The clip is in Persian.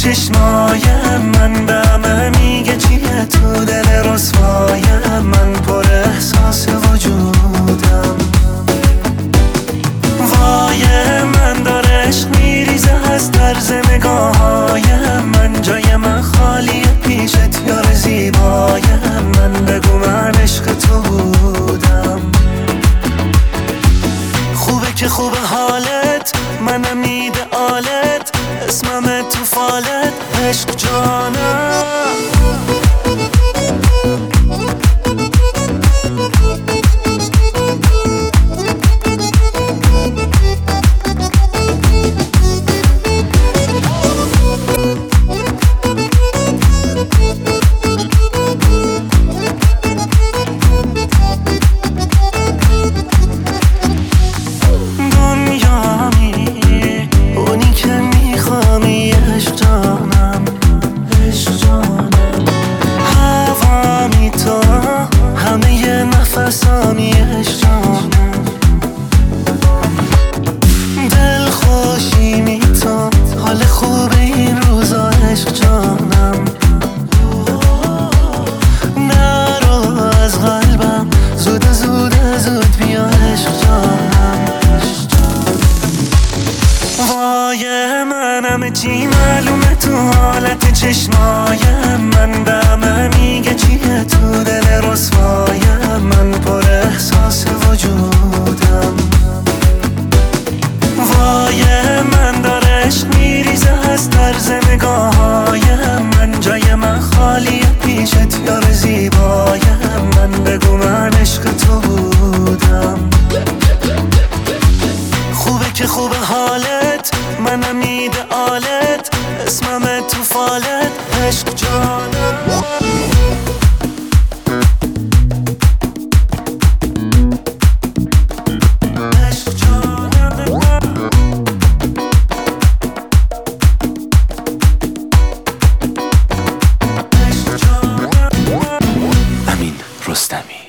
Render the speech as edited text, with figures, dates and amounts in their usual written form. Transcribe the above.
چشمایم، من به همه میگه چیه تو دل رسوایم، من پر احساس وجودم. وای من داره عشق میریزه از طرز نگاهایم، من جای من خالیه پیشت یار زیبایم، من بگو من عشق تو بودم. خوبه که خوبه حالت، منم ایدئالت، اسمم تو فالت، عشق جانم. نفسامی عشق جانم، دل خوشی میتون، حال خوب این روزا عشق جانم. نرو از قلبم، زود بیا عشق جانم. وای منم چی معلومه تو حالت چشمایم، من به همه میگه چیه تو دل رسوایم، من پر احساس وجودم. وای من داره عشق میریزه از طرز نگاهایم، من جای من خالیه پیشت یار زیبایم، من بگو من عشق تو بودم. خوبه که خوبه حالت، منم ایدئالت، اسمم تو فالت، عشق جانم. امین رستمی.